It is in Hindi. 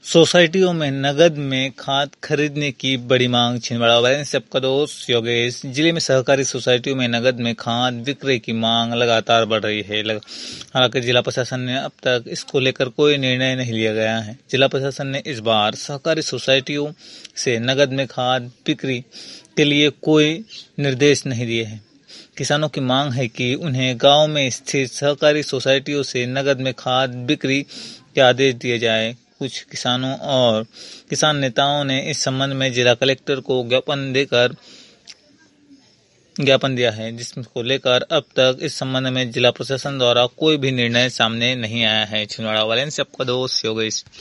सोसाइटियों में नकद में खाद खरीदने की बड़ी मांग। छिंदवाड़ा वाले से आपका दोस्त योगेश। जिले में सहकारी सोसाइटियों में नकद में खाद विक्रय की मांग लगातार बढ़ रही है। हालांकि जिला प्रशासन ने अब तक इसको लेकर कोई निर्णय नहीं लिया गया है। जिला प्रशासन ने इस बार सहकारी सोसाइटियों से नकद में खाद बिक्री के लिए कोई निर्देश नहीं दिए हैं। किसानों की मांग है कि उन्हें गांव में स्थित सहकारी सोसाइटियों से नकद में खाद बिक्री के आदेश दिए जाए। कुछ किसानों और किसान नेताओं ने इस संबंध में जिला कलेक्टर को ज्ञापन दिया है, जिसको लेकर अब तक इस संबंध में जिला प्रशासन द्वारा कोई भी निर्णय सामने नहीं आया है। छिंदवाड़ा वाले से आपका दोस्त योगेश।